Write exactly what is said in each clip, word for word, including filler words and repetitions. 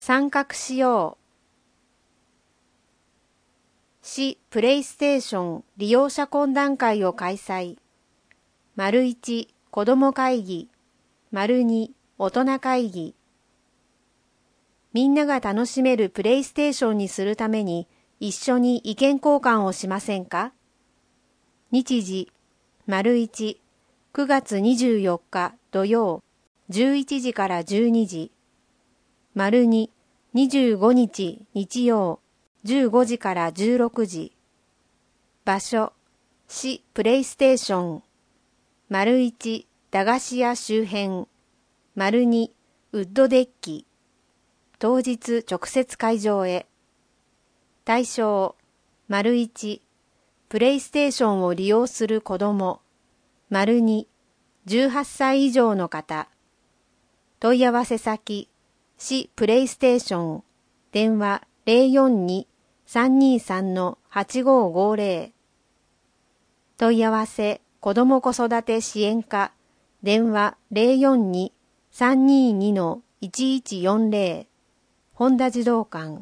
参画しよう。市プレイステーション利用者懇談会を開催。丸いち子ども会議。丸に大人会議。みんなが楽しめるプレイステーションにするために一緒に意見交換をしませんか？日時、丸いち、くがつにじゅうよっか土曜、じゅういちじからじゅうにじ。丸に、にじゅうごにち日曜、じゅうごじからじゅうろくじ。場所、市プレイステーション。丸いち、駄菓子屋周辺。丸に、ウッドデッキ。当日直接会場へ。対象、丸いち、プレイステーションを利用する子ども。丸に、じゅうはっさい以上の方。問い合わせ先、市プレイステーション。電話 ゼロよんに さんにさん はちごごゼロ。問い合わせ、子ども子育て支援課。電話 ゼロよんに さんにに いちいちよんゼロ。本田児童館。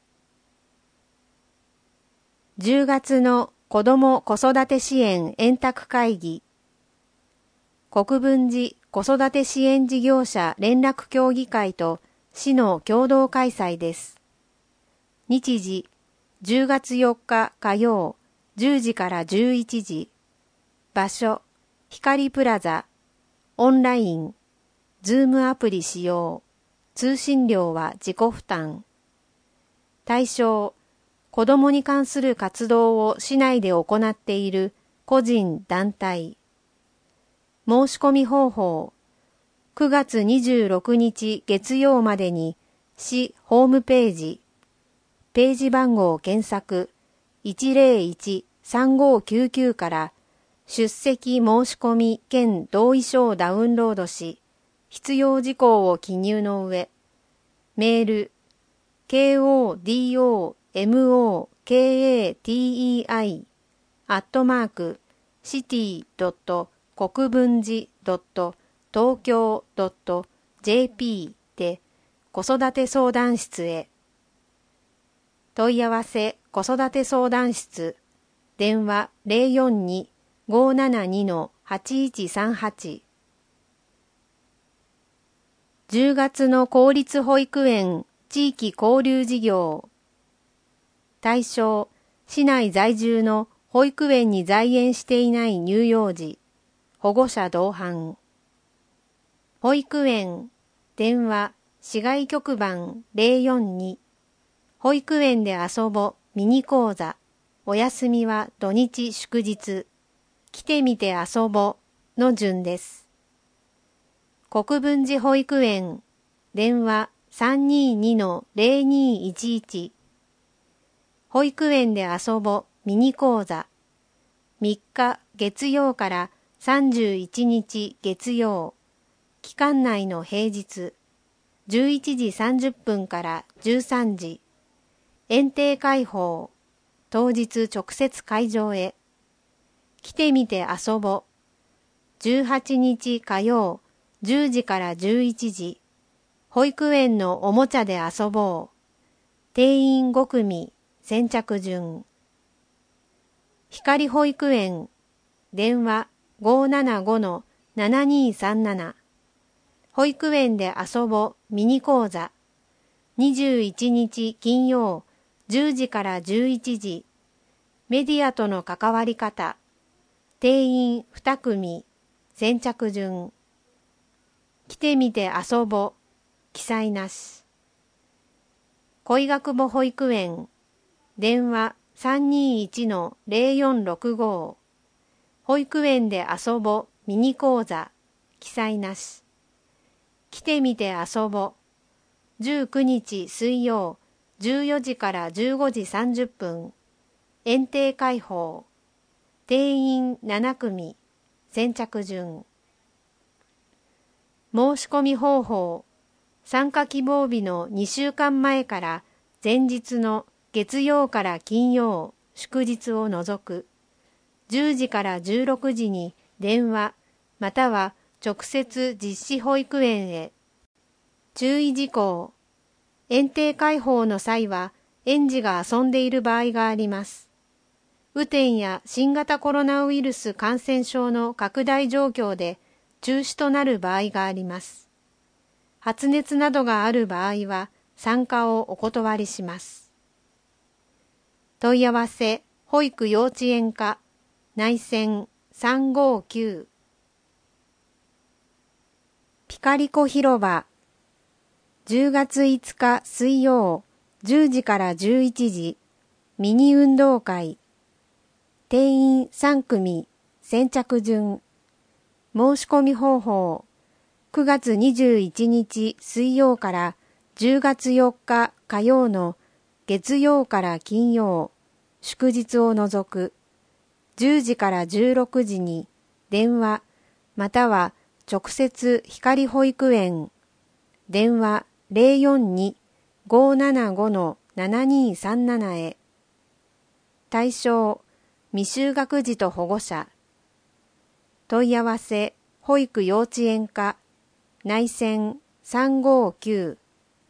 じゅうがつの子ども子育て支援円卓会議。国分寺子育て支援事業者連絡協議会と市の共同開催です。日時、じゅうがつよっか火曜、じゅうじからじゅういちじ。場所、光プラザ。オンライン、ズームアプリ使用。通信料は自己負担。対象、子どもに関する活動を市内で行っている個人団体。申し込み方法、くがつにじゅうろくにち月曜までに市ホームページ、ページ番号検索 いちゼロいち さんごきゅうきゅう から出席申し込み兼同意書をダウンロードし、必要事項を記入の上、メール、kodomokatei アットマーク シティ 国分寺 東京 ジェーピー で子育て相談室へ。問い合わせ子育て相談室。電話 ゼロよんに ごーななに はちいちさんはち。じゅうがつの公立保育園地域交流事業。対象、市内在住の保育園に在園していない乳幼児、保護者同伴。保育園、電話、市外局番 ゼロよんに。保育園で遊ぼミニ講座。お休みは土日祝日。来てみて遊ぼの順です。国分寺保育園、電話 さんにーに ゼロにいちいち。保育園で遊ぼミニ講座。みっか月曜からさんじゅういちにち月曜。期間内の平日。じゅういちじさんじゅっぷんからじゅうさんじ。園庭開放。当日直接会場へ。来てみて遊ぼ。じゅうはちにち火曜、じゅうじからじゅういちじ。保育園のおもちゃで遊ぼう。定員ごくみ、先着順。光保育園、電話 ごーななご ななにさんなな。保育園で遊ぼミニ講座。にじゅういちにち金曜、じゅうじからじゅういちじ。メディアとの関わり方。定員にくみ、先着順。来てみて遊ぼ、記載なし。恋学母保育園、電話 さんにいち ゼロよんろくご。保育園で遊ぼミニ講座、記載なし。来てみて遊ぼ、じゅうくにち水曜、じゅうよじからじゅうごじさんじゅっぷん。園庭開放。定員ななくみ、先着順。申し込み方法。参加希望日のにしゅうかんまえから前日の月曜から金曜、祝日を除く。じゅうじからじゅうろくじに電話、または直接実施保育園へ。注意事項。 園庭開放の際は園児が遊んでいる場合があります。雨天や新型コロナウイルス感染症の拡大状況で中止となる場合があります。発熱などがある場合は参加をお断りします。問い合わせ保育幼稚園課内線さんごきゅう。ピカリコ広場じゅうがついつか水曜じゅうじからじゅういちじミニ運動会定員さんくみ先着順申し込み方法くがつにじゅういちにち水曜からじゅうがつよっか火曜の月曜から金曜祝日を除くじゅうじからじゅうろくじに電話または直接光保育園電話 ゼロよんに ごーななご ななにーさんなな へ対象未就学児と保護者問い合わせ保育幼稚園課内線さんごきゅう。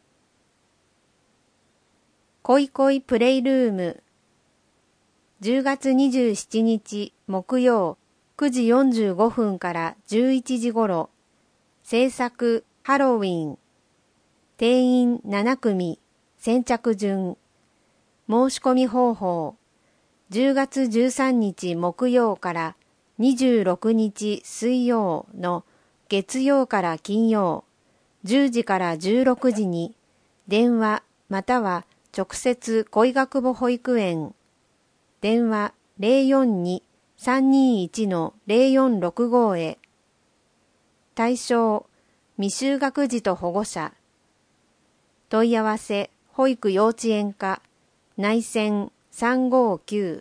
こいこいプレイルームじゅうがつにじゅうしちにち木曜くじよんじゅうごふんからじゅういちじ頃制作ハロウィン定員ななくみ先着順申し込み方法じゅうがつじゅうさんにち木曜からにじゅうろくにち水曜の月曜から金曜じゅうじからじゅうろくじに電話または直接恋学母保育園電話 ゼロよんに さんにいち のゼロよんろくご へ対象未就学児と保護者問い合わせ保育幼稚園課内線さんごきゅう。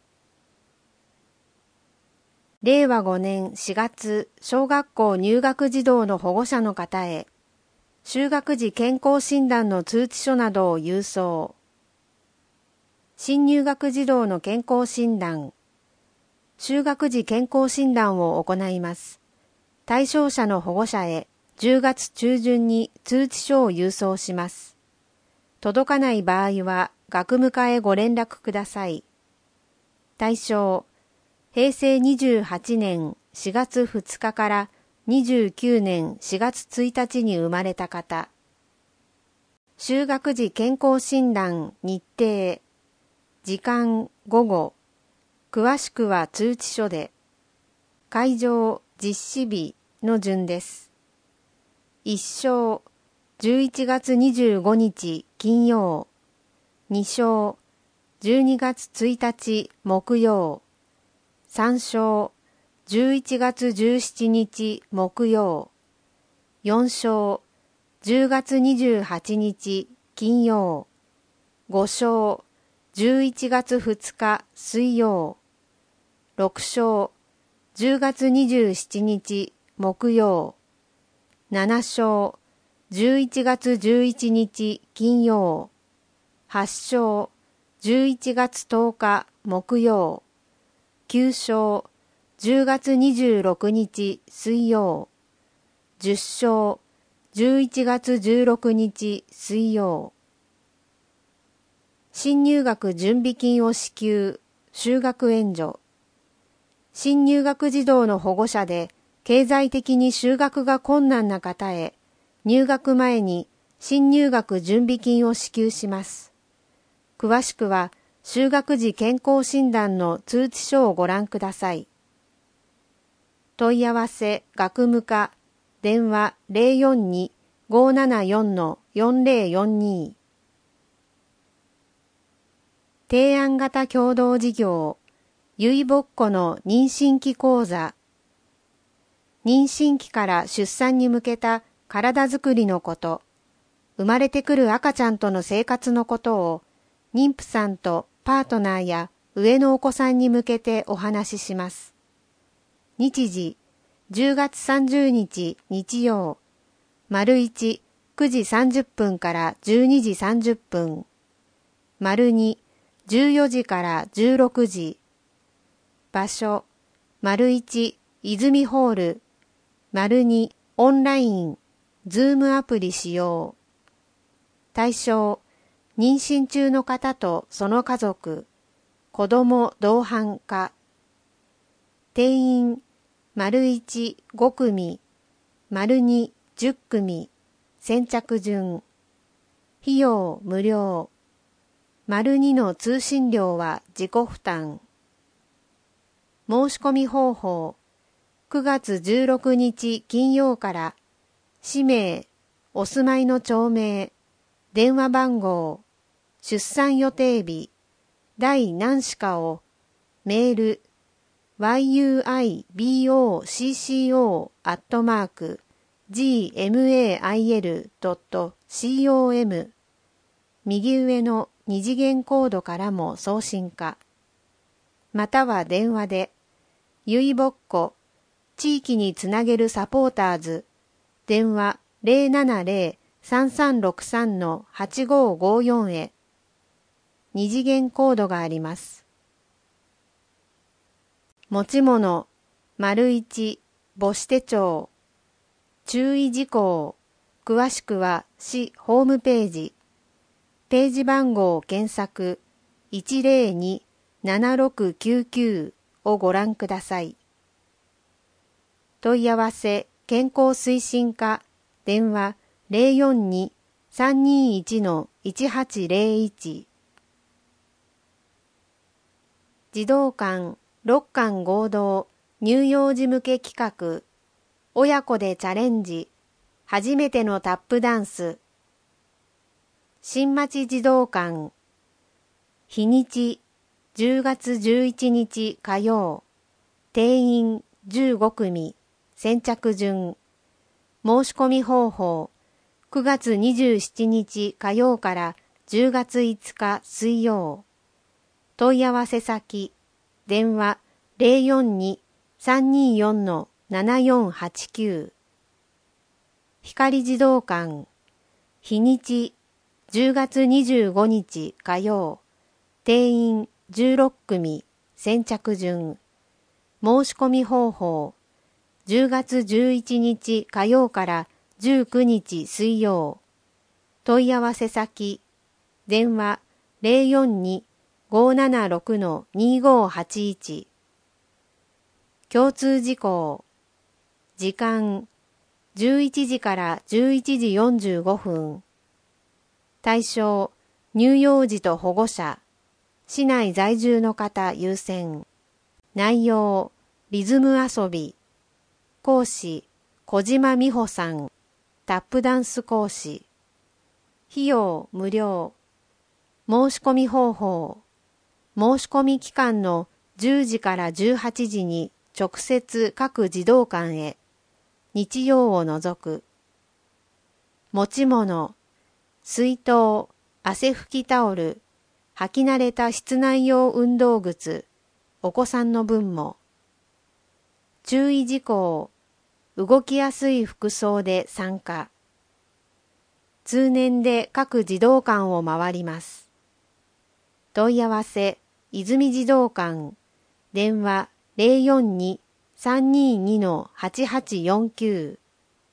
れいわごねんしがつ小学校入学児童の保護者の方へ就学時健康診断の通知書などを郵送新入学児童の健康診断就学時健康診断を行います。対象者の保護者へじゅうがつちゅうじゅんに通知書を郵送します。届かない場合は学務課へご連絡ください。対象、へいせいにじゅうはちねんしがつふつかからにじゅうきゅうねんしがつついたちに生まれた方。就学時健康診断日程、時間午後、詳しくは通知書で、会場実施日の順です。一章、じゅういちがつにじゅうごにち金曜、二章、じゅうにがつついたち木曜、三章、じゅういちがつじゅうしちにち木曜、四章、じゅうがつにじゅうはちにち金曜、五章、じゅういちがつふつか水曜、六章、じゅうがつにじゅうしちにち木曜、七章、じゅういちがつじゅういちにち金曜、八章、じゅういちがつとおか木曜、九章、じゅうがつにじゅうろくにち水曜、十章、じゅういちがつじゅうろくにち水曜。新入学準備金を支給、就学援助。新入学児童の保護者で経済的に就学が困難な方へ、入学前に新入学準備金を支給します。詳しくは、就学時健康診断の通知書をご覧ください。問い合わせ学務課電話 ゼロよんに ごーななよん のよんぜろよんに。提案型共同事業ゆいぼっこの妊娠期講座妊娠期から出産に向けた体づくりのこと、生まれてくる赤ちゃんとの生活のことを妊婦さんとパートナーや上のお子さんに向けてお話しします。日時、じゅうがつさんじゅうにち日曜、丸いち、くじさんじゅっぷんからじゅうにじさんじゅっぷん、丸に、じゅうよじからじゅうろくじ、場所、丸いち、泉ホール、丸に、オンライン、ズームアプリ使用。 対象、妊娠中の方とその家族、子供同伴か。定員、丸いち、ご組、丸に、じゅっ組、先着順。費用無料。丸にの通信料は自己負担。申し込み方法、くがつじゅうろくにち金曜から、氏名、お住まいの町名、電話番号、出産予定日、第何子かを、メール、yuibocco アットマーク gmail.com 右上の二次元コードからも送信か。または電話で、ゆいぼっこ、地域につなげるサポーターズ、電話 ゼロななゼロ さんさんろくさん はちごごよん へ、二次元コードがあります。持ち物、丸一、母子手帳。注意事項、詳しくは市ホームページ。ページ番号検索 いちゼロに ななろくきゅうきゅう をご覧ください。問い合わせ健康推進課電話 ゼロよんに さんにいち いちはちゼロいち。児童館ろっかん合同乳幼児向け企画、親子でチャレンジ、初めてのタップダンス。新町児童館、日にちじゅうがつじゅういちにち火曜、定員じゅうご組、先着順。申し込み方法、くがつにじゅうしちにち火曜からじゅうがついつか水曜。問い合わせ先、電話 ゼロよんに さんによん ななよんはちきゅう。光児童館、日にちじゅうがつにじゅうごにち火曜、定員じゅうろく組、先着順。申し込み方法、じゅうがつじゅういちにち火曜からじゅうくにち水曜。問い合わせ先、電話 ゼロよんに ごーななろく にーごーはちいち。共通事項、時間、じゅういちじからじゅういちじよんじゅうごふん。対象、乳幼児と保護者、市内在住の方優先。内容、リズム遊び。講師、小島美穂さん、タップダンス講師。費用無料。申し込み方法。申し込み期間のじゅうじからじゅうはちじに直接各児童館へ。日曜を除く。持ち物、水筒、汗拭きタオル、履き慣れた室内用運動靴、お子さんの分も。注意事項、動きやすい服装で参加。通年で各児童館を回ります。問い合わせ、泉児童館、電話 ゼロよんに さんにに はちはちよんきゅう。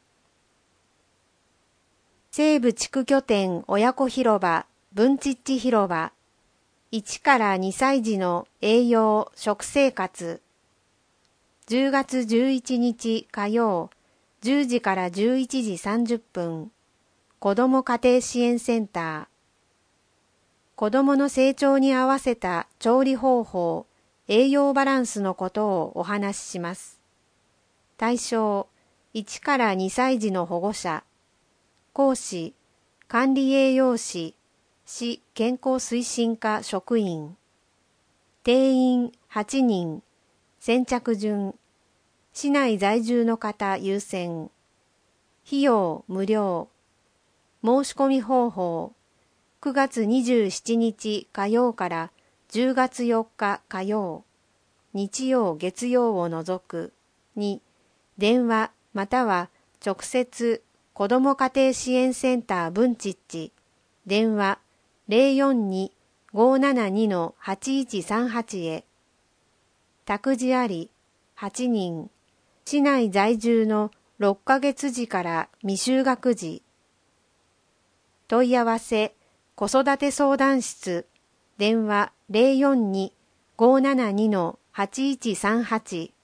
西部地区拠点親子広場、文ちっち広場、いちからにさい児の栄養・食生活。じゅうがつじゅういちにち火曜、じゅうじからじゅういちじさんじゅっぷん、子ども家庭支援センター。子どもの成長に合わせた調理方法、栄養バランスのことをお話しします。対象、いちからにさい児の保護者。講師、管理栄養士、市健康推進課職員。定員はちにん。先着順。市内在住の方優先。費用無料。申し込み方法。くがつにじゅうしちにち火曜からじゅうがつよっか火曜。日曜月曜を除く。に、電話または直接子ども家庭支援センター文ちっち。電話 ゼロよんに ごーななに はちいちさんはち へ。託児あり、はちにん。市内在住のろっかげつ児から未就学児。 問い合わせ子育て相談室電話 ゼロよんに ごーななに はちいちさんはち